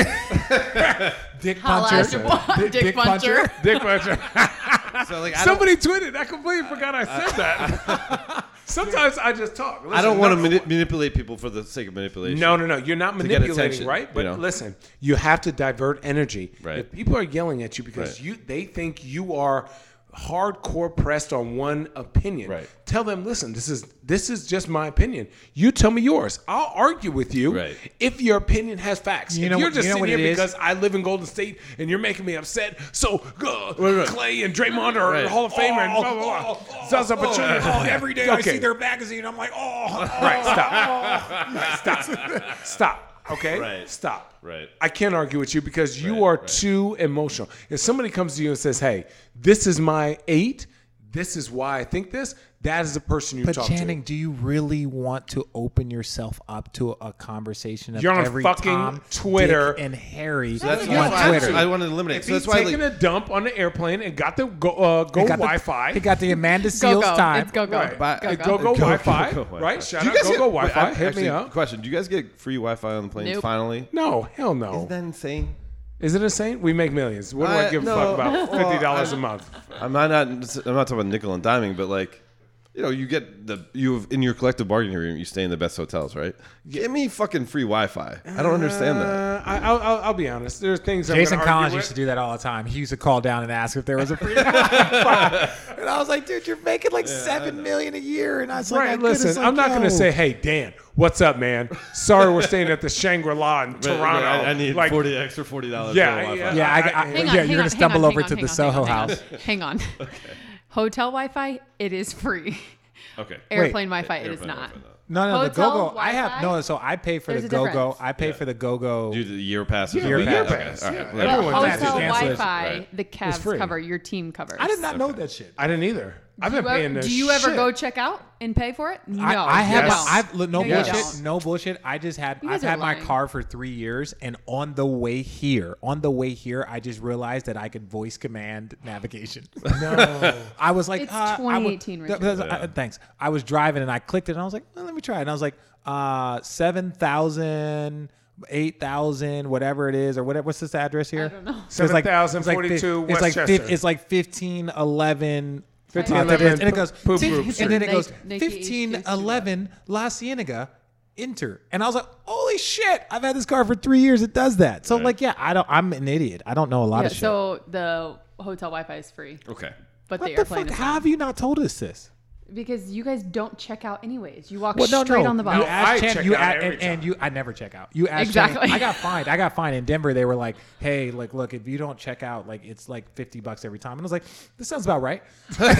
Dick Holla Puncher. at your boy. Dick, Dick Puncher. Dick Puncher. So, like, I don't- Somebody tweeted. I completely forgot I said that. Sometimes I just talk. I don't Listen, want to no- mani- manipulate people for the sake of manipulation. No, no, no. You're not get manipulating, attention, right? But you know? listen, you have to divert energy. Right. If people are yelling at you because Right. you they think you are hardcore pressed on one opinion, Right. tell them, listen, this is this is just my opinion. You tell me yours. I'll argue with you Right. if your opinion has facts. You if know you're what- just you know sitting what here it is? because I live in Golden State and you're making me upset, so uh, right. Clay and Draymond are Right. Hall of Famer and blah blah blah. Zaza Pachulia. Oh, every day I Okay. see their magazine, I'm like, oh. Right, stop. Stop. Stop. Okay? Right. Stop. Right. I can't argue with you because you Right, are right. too emotional. If somebody comes to you and says, hey, this is my eight, this is why I think this, that is the person you But talk Channing, to. do you really want to open yourself up to a conversation of You're on every fucking Tom, Twitter. Dick, and Harry That's on why Twitter? I want to eliminate. If So he's that's why, taking like, a dump on the airplane and got the go, uh, go He got the- Wi-Fi. He got the Amanda Go Seals go. time. It's go go. Right. But- Go Uh, go. Go go Wi-Fi, Go, go, right? Shout Do you out guys Go get, Go wait, Wi-Fi. I- Hit actually, me up. Question: do you guys get free Wi-Fi on the planes? Nope. Finally, No, hell no. isn't that insane? Is it insane? We make millions. What do I, I- give a no, fuck about well, fifty dollars I- a month? I'm not, not. I'm not talking about nickel and diming, but like, you know, you get the you have, in your collective bargaining agreement, you stay in the best hotels, right? Give me fucking free Wi-Fi. I don't understand that. Uh, I, I'll, I'll, I'll be honest. There's things I'm Jason gonna argue Collins with. used to do that all the time. He used to call down and ask if there was a free Wi-Fi. And I was like, dude, you're making like seven million a year. And I was like, Right, I could've listen, like, I'm not going to yo. say, hey, Dan, what's up, man? Sorry we're staying at the Shangri-La in But- Toronto. but I, I need like, forty extra forty dollars. Yeah, for Wi-Fi. yeah. Yeah, I, I, I- Hang on, yeah, hang you're on, gonna stumble hang on, over hang to on, the hang Soho on, hang on. house. Hang on. Hotel Wi-Fi, it is free. Okay. Airplane Wi-Fi, it is Airplane not. Wi-Fi, no. No, no, the Hotel Go Go. I have Wi-Fi? no. So I pay for There's the a Go Go. difference. I pay for the Go Go. Do the year passes. Year Okay, pass. okay, Pass, all yeah. right. Everyone Hotel has to cancel it. Wi-Fi, Right. the Cavs free. cover, your team covers. I did not know that shit. I didn't either. I've been Do you paying ever- this Do you ever shit. go check out and pay for it? No, I, I have. you Yes. don't. I've look, no No, you bullshit. don't. No bullshit. I just had. You I've guys are had my lying. car for three years, and on the way here, on the way here, I just realized that I could voice command navigation. No. I was like, It's uh, I was- twenty eighteen, th- Richard. th- I- thanks. I was driving and I clicked it, and I was like, well, let me try it. And I was like, uh, seven thousand. Eight thousand, whatever it is, or whatever. What's this address here? I don't know. So it's like- seven thousand it's like fif- forty-two It's like fif- Westchester. it's like fifteen eleven. fifteen uh, eleven and it goes, poop fif- groups. and then it Nike- goes Nike fifteen eleven La Cienega, enter, and I was like, holy shit! I've had this car for three years. It does that. So like, yeah, I don't. I'm an idiot. I don't know a lot Yeah, of shit. so the hotel Wi-Fi is free, Okay. but what the the airplane fuck? is How not. have you not told us this? Because you guys don't check out anyways. You walk Well, no, straight no. on the You bus. I asked Chan, check you out a- every and, and time. you. I never check out. You asked Exactly. Chan- I got fined. I got fined in Denver. They were like, "Hey, like, look, if you don't check out, like, it's like fifty bucks every time." And I was like, "This sounds about right." okay,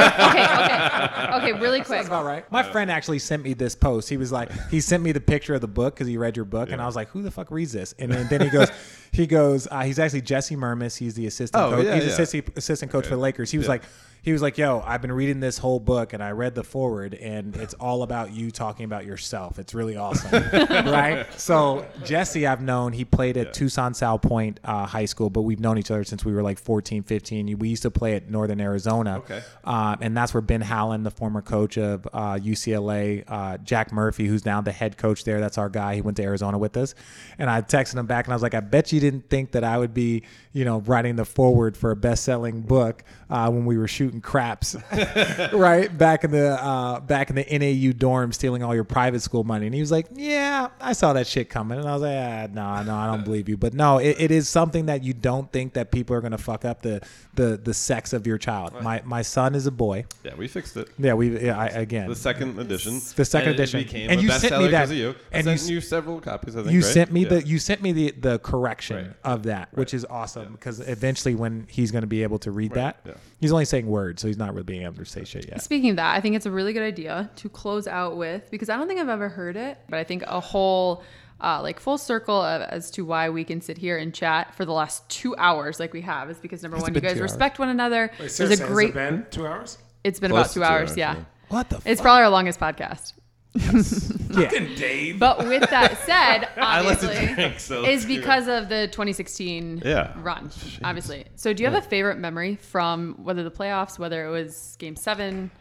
okay, okay. Really quick. That's about right. My friend actually sent me this post. He was like, he sent me the picture of the book because he read your book, and I was like, who the fuck reads this? And then, then he goes, he goes, uh, he's actually Jesse Murmis. He's the assistant Oh, coach. yeah, he's yeah. assistant assistant coach for the Lakers. He was Yeah. like, he was like, yo, I've been reading this whole book, and I read the forward, and it's all about you talking about yourself. It's really awesome, right? So Jesse, I've known. He played at Tucson South Point uh, High School, but we've known each other since we were like fourteen, fifteen. We used to play at Northern Arizona. Okay. Uh, and that's where Ben Hallen, the former coach of uh, U C L A, uh, Jack Murphy, who's now the head coach there, that's our guy. He went to Arizona with us. And I texted him back, and I was like, I bet you didn't think that I would be, you know, writing the forward for a best-selling book uh, when we were shooting craps, right? Back in the uh, back in the N A U dorm, stealing all your private school money. And he was like, yeah, I saw that shit coming. And I was like, ah, no, no, I don't believe you. But no, it, it is something that you don't think that people are going to fuck up the, the the sex of your child. My my son is a boy. Yeah, we fixed it. Yeah, we yeah, I, again. The second edition. The second and it edition. became And a you sent me bestseller that- because of you. I and sent you s- you several copies. I think you right? sent me Yeah. the you sent me the the correction Right. of that, which is awesome because eventually when he's going to be able to read that, yeah. he's only saying words, so he's not really being able to say shit yet. Speaking of that, I think it's a really good idea to close out with, because I don't think I've ever heard it, but I think a whole uh, like full circle of, as to why we can sit here and chat for the last two hours like we have is because number It's one, you been guys two respect one another. Wait, There's a seriously, has great. it been two hours? It's been Close about to two two hours. hours, yeah. yeah. What the? It's fuck? probably our longest podcast. Yeah. Fucking Dave. But with that said, I like to obviously, drink, so is because of the twenty sixteen Yeah. run, obviously. So do you have a favorite memory from whether the playoffs, whether it was game seven?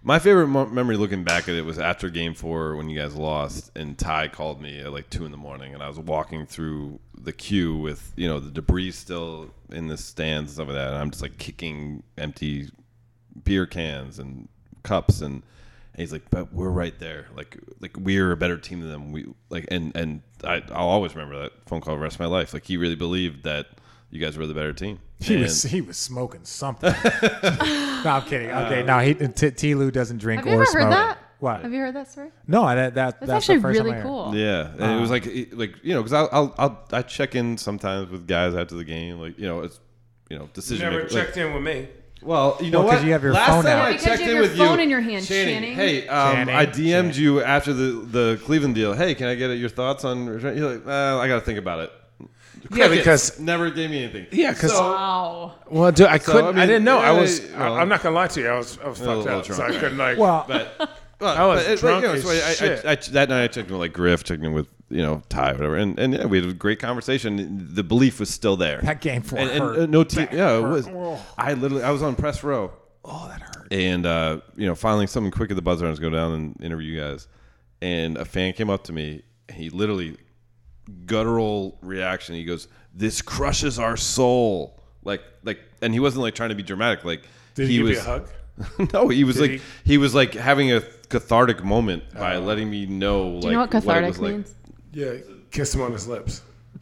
My favorite mo- memory looking back at it was after Game Four when you guys lost, and Ty called me at like two in the morning, and I was walking through the queue with you know the debris still in the stands and stuff like that, and I'm just like kicking empty beer cans and cups, and, and he's like, "But we're right there. Like like we're a better team than them. We like and and I, I'll always remember that phone call the rest of my life. Like he really believed that you guys were the better team. He and, was he was smoking something. No, I'm kidding. Okay, no, he T- T-Lou doesn't drink Have you or ever smoke. heard that? What? Have you heard that story? No, that, that That's, that's actually the first really time I heard. cool. Yeah, and it was like it- like you know because I'll, I'll I'll I check in sometimes with guys after the game, like you know it's you know decision Never making. checked in with me. Well, you know Well, 'cause what? you have your Last phone time now. I Because checked you have in your with phone you, in your hand, Channing, Channing. Hey, um, Channing, I D M'd Channing. you after the the Cleveland deal. Hey, can I get your thoughts on? You're like, uh, I got to think about it. Yeah, Crickets. because never gave me anything. yeah, because Wow. well, dude, I So, couldn't. I I, mean, didn't know. I yeah, was. well- I, I'm not gonna lie to you. I was. I was little- fucked little up, so drunk, I couldn't like. Well, But, well, I was but it- drunk But, you know, as so I, shit. I, I, that night I checked in with like Griff, checked in with you know Ty, whatever, and and yeah, we had a great conversation. The belief was still there. that game four and, and hurt. uh, no team. Yeah, it hurt. was. Oh. I literally I was on press row. Oh, that hurt. And, uh, you know, finally something quick at the buzzer, I was going to go down and interview you guys. And a fan came up to me, and he literally, guttural reaction, he goes, "This crushes our soul." Like, like, and he wasn't, like, trying to be dramatic. Like, Did he he give was, you a hug? no, he was, Did like, he? he? was, like, having a cathartic moment by letting me know, like, Do you know what it cathartic was like. means? Yeah, kiss him on his lips.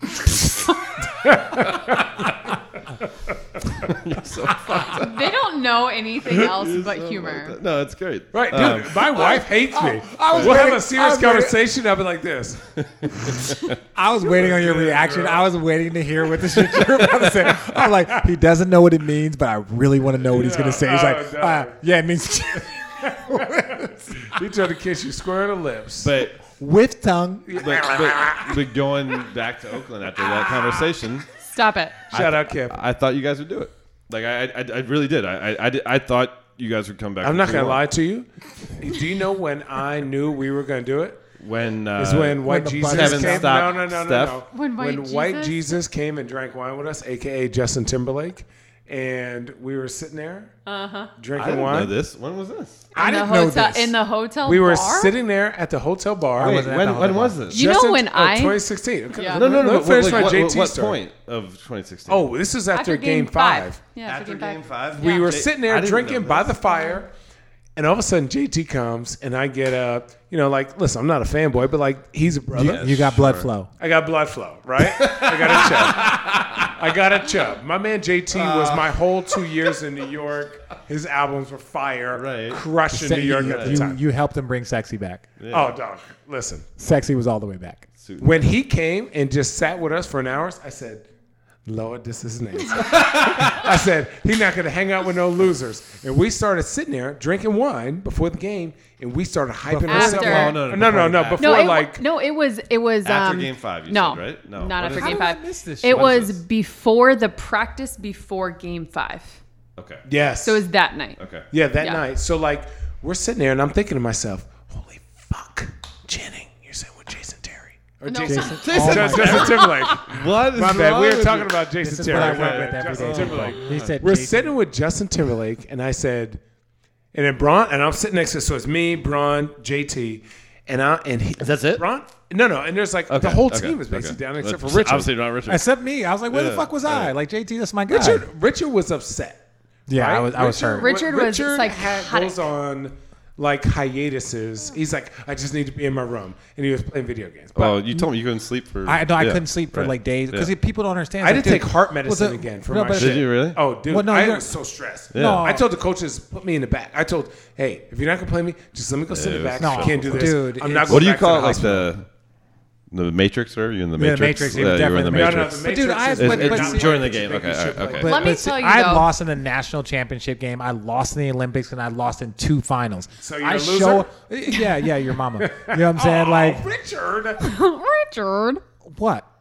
They don't know anything else but humor. No, it's great. Right, dude. Um, my wife hates me. I was we'll have waiting- a I serious was waiting- conversation. I'll be like this. I was waiting on your reaction. I was waiting to hear what the shit you were about to say. I'm like, he doesn't know what it means, but I really want to know what he's going to say. He's Oh, like, no. uh, yeah, it means He tried to kiss you square in the lips. But, with tongue. but, but, but going back to Oakland after that conversation, Stop it. Shout out, Kev. I thought you guys would do it. Like I, I, I really did. I, I, I, did, I thought you guys would come back. I'm with not two gonna one. lie to you. Do you know when I knew we were gonna do it? When uh, Is when White the Jesus Kevin came. stopped no, no, no, Steph? no, no. When White White Jesus? Jesus came and drank wine with us, aka Justin Timberlake, and we were sitting there Uh-huh. I drinking didn't wine. know this. When was this? I In the didn't know hotel, this. in the hotel We were bar? sitting there at the hotel bar. I Wait, wasn't at when the when hotel was bar. this? You know Justin- when oh, I- twenty sixteen. Okay, Yeah. no, no, no. Let me What, finish like, my what, J what, T what story. point of twenty sixteen? Oh, this is after, game, five. Yeah, after game five. We Yeah. were J- sitting I there didn't drinking know by this. the fire, and all of a sudden J T comes, and I get a, you know, like, listen, I'm not a fanboy, but like, he's a brother. You, you got blood flow. I got blood flow, right? I got a chub. I got a chub. My man J T was my whole two years in New York. His albums were fire, Right. crushing New York you, at the you, time. you helped him bring Sexy back. Oh, dog, listen. Sexy was all the way back. When he came and just sat with us for an hour, I said, Lord, this is Nancy. I said, he's not going to hang out with no losers. And we started sitting there drinking wine before the game, and we started hyping After. ourselves. Oh, no, no, no, no, no, before before No, it, like, wa- no, it was it was After um, game five, you no, said, right? No. not What after is game it? five. I miss this It shit? What is was this? before the practice before game five. Okay. yes. So it was that night. Okay. Yeah, that Yeah. night. So like, we're sitting there, and I'm thinking to myself, "Holy fuck, Channing, you're sitting with Jason Terry or No. Jason, Jason- oh my Justin, Justin Timberlake." What is My bad. wrong We were with talking you? about This Jason is Terry. what I work right? with every Justin day. Timberlake. He said, We're Jason- sitting with Justin Timberlake, and I said, and then Braun, and I'm sitting next to, so it's me, Braun, J T, and I, and he, That's it? Braun. No, no, and there's like Okay, the whole okay, team is basically okay. down except for But Richard. Obviously not Richard. Except me. I was like, where the Yeah. fuck was I? Like, J T, that's my guy. Richard, Richard was upset. Yeah, I right? was, I was hurt. Richard was Richard like had, psychotic. goes on like hiatuses. He's like, I just need to be in my room, and he was playing video games. But Well, you told me you couldn't sleep for. I no, I yeah, couldn't sleep for right. like days because Yeah. people don't understand. I It's did like, take dude, heart medicine the- again for no, my but- shit. Did you really? Oh, dude, Well, no, I you're- was so stressed. Yeah. I told the coaches, put me in the back. I told, hey, if you're not gonna play me, just let me go sit in the Yeah, back. it was I can't do this. Dude, I'm not it's- going What do you back to call the it? Like hospital. the the Matrix? Or you in the Yeah, Matrix? the Matrix, Yeah, yeah, you were in the definitely. No, no, Matrix. the But dude, Matrix I- is but- not but my see- during the Matrix, game, making okay, shit all right, look okay. like- But, Let me but tell see, you, I though. lost in the national championship game. I lost in the Olympics, and I lost in two finals. So you're I a show, yeah, yeah, your mama. You know what I'm saying? Oh, Like, Richard. Richard. what?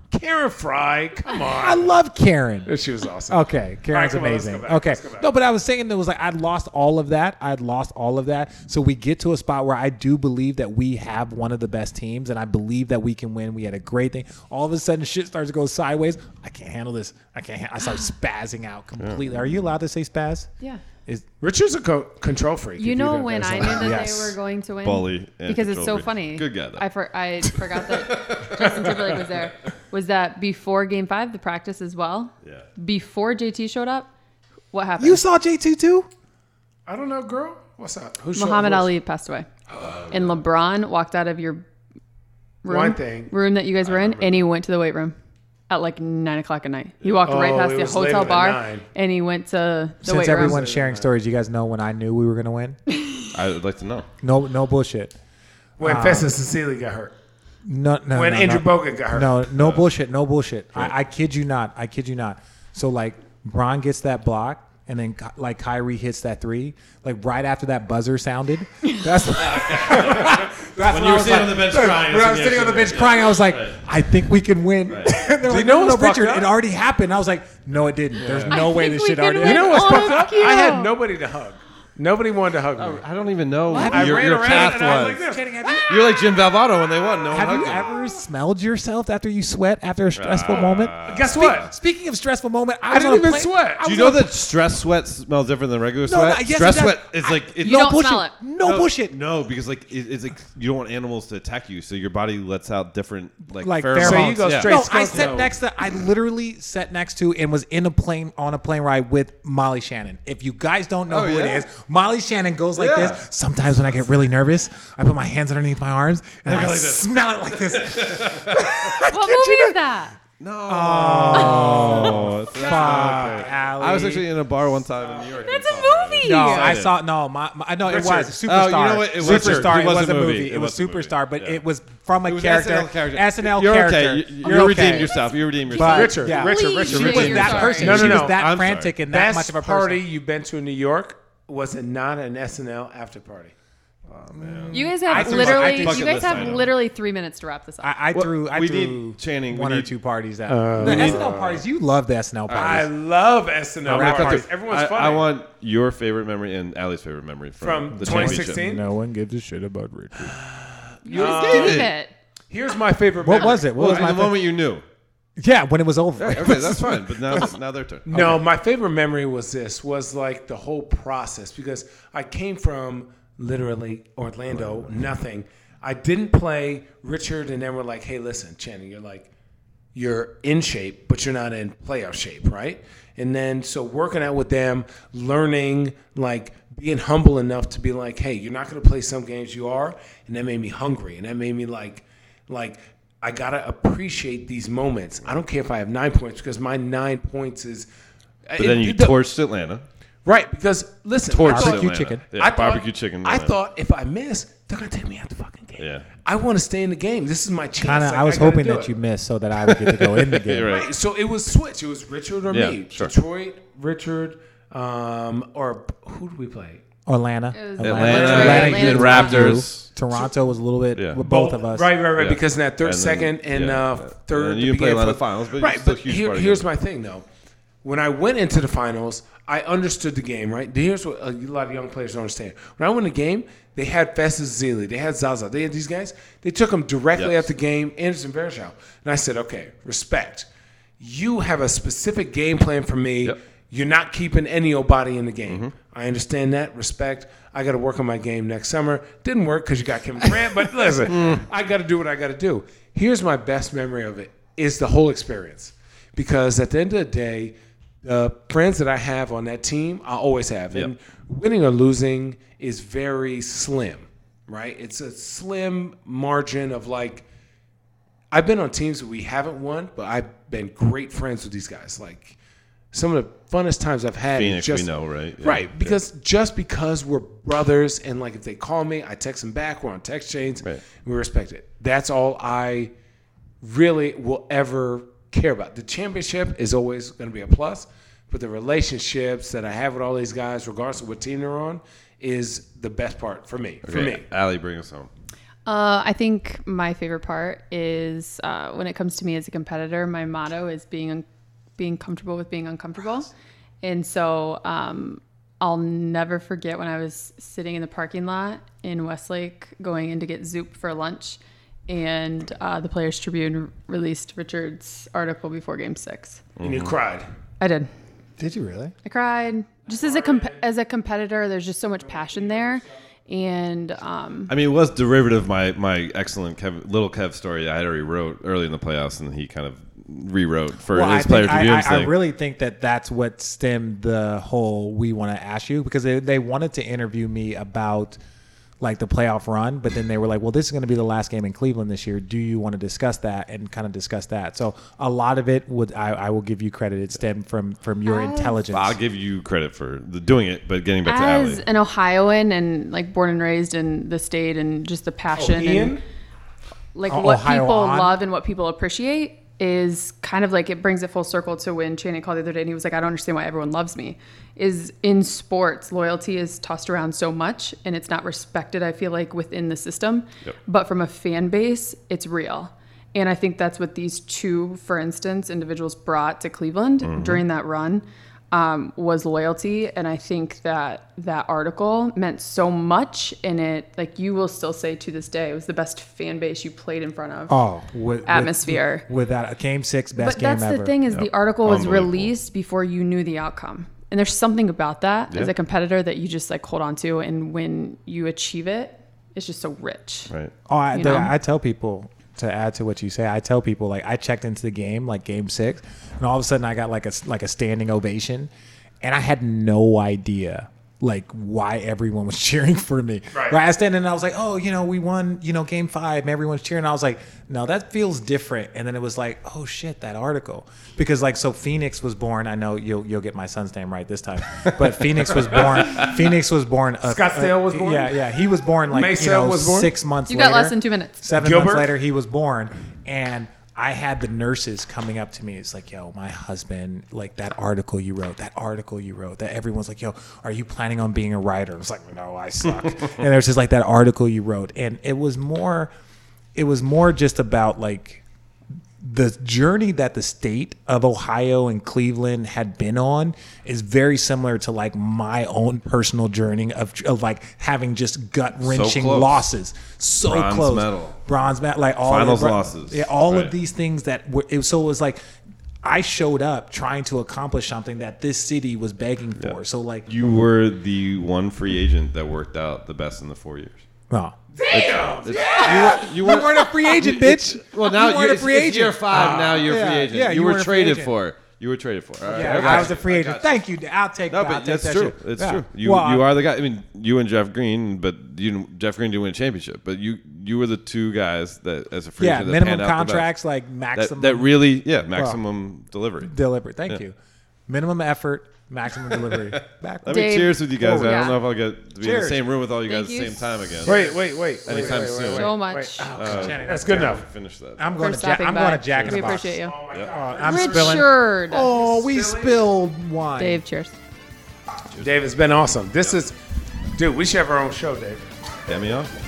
Karen Fry, come on. I love Karen. She was awesome. Okay, Karen's All right, come on, let's amazing. go back, Okay, let's go back. no, but I was saying that was like I'd lost all of that. I'd lost all of that. So we get to a spot where I do believe that we have one of the best teams, and I believe that we can win. We had a great thing. All of a sudden, shit starts to go sideways. I can't handle this. I can't. Ha- I start spazzing out completely. Are you allowed to say spaz? Yeah. Is Richard's a co- control freak. You if know don't when know I something. knew that Yes. they were going to win? Bully and because it's so control freak. funny. Good guy, though. I, for, I forgot that Justin Timberlake was there. Was that before game five, the practice as well? Yeah. Before J T showed up, what happened? you saw J two too? I don't know, girl. What's up? Who showed- Muhammad who's- Ali passed away. And LeBron walked out of your room, One thing. room that you guys were in, and he went to the weight room at like nine o'clock at night. He walked right Oh, past it the was hotel later than bar, nine. and he went to the Since weight room. everyone's sharing stories, you guys know when I knew we were gonna win. I would like to know. No, no bullshit. When Festus Cecilia got hurt. No, no. When no, Andrew no. Bogut got hurt. No, no bullshit. No bullshit. I, I kid you not. I kid you not. So like, Bron gets that block, and then like Kyrie hits that three. Like right after that buzzer sounded. That's, that's When you were sitting on the bench crying. When I was sitting on the bench crying, I was like, Right. I think we can win. And they're like, know no, no, what's fucked Richard, up? it already happened. I was like, no, it didn't. There's no I way think this we shit can already win. You know happened. what's Oh, fucked up? cute. I had nobody to hug. Nobody wanted to hug me. I don't even know. I You're, ran you're around path and I was was. like this. Channing, have you, You're like Jim Valvano when they won. No one have you hugged him. ever smelled yourself after you sweat after a stressful moment? Guess Speak- what? Speaking of stressful moment, I, I was didn't on a even plane- sweat. I Do was you know on a- that stress sweat smells different than regular No, sweat? no, yes, stress it does. sweat is like it's You no don't bullshit. smell it. No, bullshit. No, because like it, it's like you don't want animals to attack you, so your body lets out different like, Like pheromones. So you go Yeah. straight No, I skunk sat mode. next to. I literally sat next to and was in a plane on a plane ride with Molly Shannon. If you guys don't know Oh, who yeah? it is, Molly Shannon goes like Yeah. this. Sometimes when I get really nervous, I put my hands underneath my arms and I like this. smell it like this. What movie is that? No. Oh, that's Fuck, not okay. Allie. I was actually in a bar one time in New York. That's and a saw that. movie. No, Excited. I saw no. My, my no, it Richard. was Oh, Superstar. you know what? It was Superstar. Richard. It, It was was a a movie. movie. It It was was a movie. Superstar, but Yeah. it was from a It was character. S N L character. S N L You're character. okay. You, you You're redeemed okay. yourself. You redeemed But- yourself. Richard, Yeah. Richard, Please, Richard, Jay, She Richard. was you're that sorry. person. No, no, she no. was that I'm frantic sorry. and that Best much of a person. party you've been to in New York was it not an S N L after party? You guys I have threw- literally. I You bucket guys list have item. literally three minutes to wrap this up. I, I Well, threw. I we threw need- Channing, we one or need- two parties out. Uh, the we S need- N L parties. You love the S N L I parties. love S N L Wrap up parties. the- Everyone's I, funny. I want your favorite memory and Allie's favorite memory from, From the twenty championship. sixteen? no one gives a shit about Richard. you just Uh, gave it. it. Here's my favorite. What memory. was it? What Well, was in my the moment you knew. Yeah, when it was over. Okay, that's fine. But now, now their turn. No, my favorite memory was this, was like the whole process because I came from literally Orlando, nothing. I didn't play Richard, and then we're like, hey, listen, Channing, you're like, you're in shape, but you're not in playoff shape, right? And then so working out with them, learning, like being humble enough to be like, hey, you're not going to play some games you are. And that made me hungry. And that made me like, like, I got to appreciate these moments. I don't care if I have nine points because my nine points is. But then you torched Atlanta. Right, because listen, Torched I thought, Barbecue Atlanta. chicken. Yeah, I thought- barbecue chicken. I Atlanta. thought if I miss, they're gonna take me out the fucking game. Yeah. I want to stay in the game. This is my chance. Kind of. Like, I was gotta hoping do that it. you missed so that I would get to go in the game. You're right. Right, so it was switch. It was Richard or Yeah, me. sure. Detroit, Richard, um, or who did we play? Atlanta. It was Atlanta, Atlanta, and Atlanta, Raptors. Toronto was a little bit Yeah. with both of us. Right, right, right. Yeah. Because in that third, And then- second, and yeah. uh, third, And the you didn't play beginning a lot of of finals, but right. still But huge here, part of here's it. my thing, though. When I went into the finals, I understood the game. Right. Here's what a lot of young players don't understand. When I went the game, they had Festus Ezeli, they had Zaza, they had these guys. They took them directly Yep. at the game. Anderson Varejao, and I said, okay, respect. You have a specific game plan for me. Yep. You're not keeping any old body in the game. Mm-hmm. I understand that. Respect. I got to work on my game next summer. Didn't work because you got Kevin Durant, but listen, Mm. I got to do what I got to do. Here's my best memory of it is the whole experience. Because at the end of the day, the friends that I have on that team, I always have. Yep. And winning or losing is very slim, right? It's a slim margin of like, I've been on teams that we haven't won, but I've been great friends with these guys. Like, some of the funnest times I've had. is Phoenix, just, we know, right? Yeah. Right, because just because we're brothers and like if they call me, I text them back. We're on text chains. Right. We respect it. That's all I really will ever care about. The championship is always going to be a plus, but the relationships that I have with all these guys, regardless of what team they're on, is the best part for me. For Okay, me, Allie, bring us home. Uh, I think my favorite part is uh, when it comes to me as a competitor, my motto is being un- being comfortable with being uncomfortable. And so um, I'll never forget when I was sitting in the parking lot in Westlake going in to get Zoop for lunch, and uh, the Players Tribune released Richard's article before Game Six. And you cried. I did. Did you really? I cried. Just as a comp- as a competitor, there's just so much passion there. And um, I mean, it was derivative of my my excellent Kev, little Kev story I had already wrote early in the playoffs, and he kind of rewrote for Well, his I, player think, tribune I, I, I thing. really think that that's what stemmed the whole we want to ask you, because they, they wanted to interview me about like the playoff run, but then they were like, well, this is going to be the last game in Cleveland this year. Do you want to discuss that and kind of discuss that? So a lot of it would, I, I will give you credit. It stemmed from, from your As- intelligence. I'll give you credit for the, doing it, but getting back to as Allie. an Ohioan and like born and raised in the state, and just the passion Oh, Ian? and like Oh, what Ohio people on? love and what people appreciate is kind of like, it brings it full circle to when Channing called the other day and he was like, I don't understand why everyone loves me. Is in sports, loyalty is tossed around so much and it's not respected, I feel like, within the system. Yep. But from a fan base, it's real. And I think that's what these two, for instance, individuals brought to Cleveland Mm-hmm. during that run. Um, was loyalty. And I think that that article meant so much in it. Like, you will still say to this day, it was the best fan base you played in front of. Oh, with, Atmosphere. With, without a game six, best but game that's ever. the thing is Yep. the article was Unbelievable. released before you knew the outcome. And there's something about that as Yeah. a competitor that you just like hold on to. And when you achieve it, it's just so rich. Right. Oh, I, You the- know? I tell people, to add to what you say, I tell people, like, I checked into the game, like game six, and all of a sudden I got like a like a standing ovation, and I had no idea like why everyone was cheering for me. Right. I stand in and I was like, oh, you know, we won, you know, game five, and everyone's cheering. I was like, no, that feels different. And then it was like, oh shit, that article, because like, so Phoenix was born. I know you'll you'll get my son's name right this time, but Phoenix was born. Phoenix was born. A, Scottsdale was born? Yeah, yeah, he was born like Mesa you know was born? six months. You later. got less than two minutes. Seven Gilbert? months later, he was born, and I had the nurses coming up to me. It's like, yo, my husband, like that article you wrote, that article you wrote, that everyone's like, yo, are you planning on being a writer? I was like, no, I suck. And there's just like that article you wrote, and it was more, it was more just about like the journey that the state of Ohio and Cleveland had been on is very similar to like my own personal journey of, of like having just gut wrenching close. losses. So Bronze close. medal. Bronze medal. Like all Finals the, losses. Yeah, all Right. of these things that were, it, so it was like, I showed up trying to accomplish something that this city was begging for. Yeah. So like, You were the one free agent that worked out the best in the four years. oh. Damn! You, were, you, were, weren't a free agent, bitch. Well, now You weren't you're a free it's agent. year five. now you're a yeah, free agent. yeah, you, you were weren't a free traded agent. for. You were traded for. All right, Yeah, got I was you. a free I agent. got you. Thank you. I'll take No, that. I'll but take that's that true. shit. It's Yeah. true. You Well, you I- are the guy. I mean, you and Jeff Green, but you know, Jeff Green didn't win a championship. But you you were the two guys that as a free Yeah, agent that minimum panned out the contracts, best. like that, maximum. that really yeah maximum delivery. deliberate. Thank Yeah. you. Minimum effort, maximum delivery. Back. Let me Dave- cheers with you guys. Forward. I don't Yeah. know if I'll get to be in Cheers. the same room with all you guys Thank at the you. same time again. Wait, wait, wait. Anytime wait, wait, soon. wait, wait. So much. Wait. Uh, That's good enough. Finish that. I'm For going to. Ja- stopping I'm by. going to Jack in We the Box. appreciate you. Uh, I'm spilling. Richard. Oh, we spilled wine. Dave, cheers. Dave, it's been awesome. This is, dude, we should have our own show, Dave. Get me off.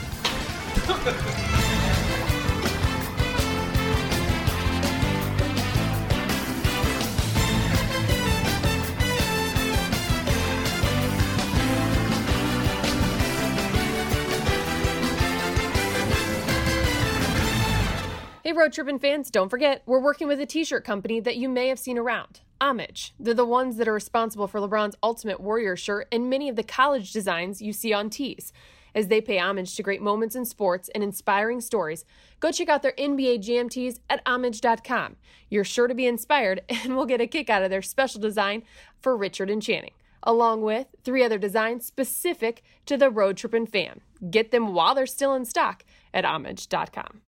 Hey, Road Trippin' fans, don't forget, we're working with a t-shirt company that you may have seen around. Homage. They're the ones that are responsible for LeBron's Ultimate Warrior shirt and many of the college designs you see on tees. As they pay homage to great moments in sports and inspiring stories, go check out their N B A Jam tees at homage dot com. You're sure to be inspired, and we'll get a kick out of their special design for Richard and Channing, along with three other designs specific to the Road Trippin' fan. Get them while they're still in stock at homage dot com.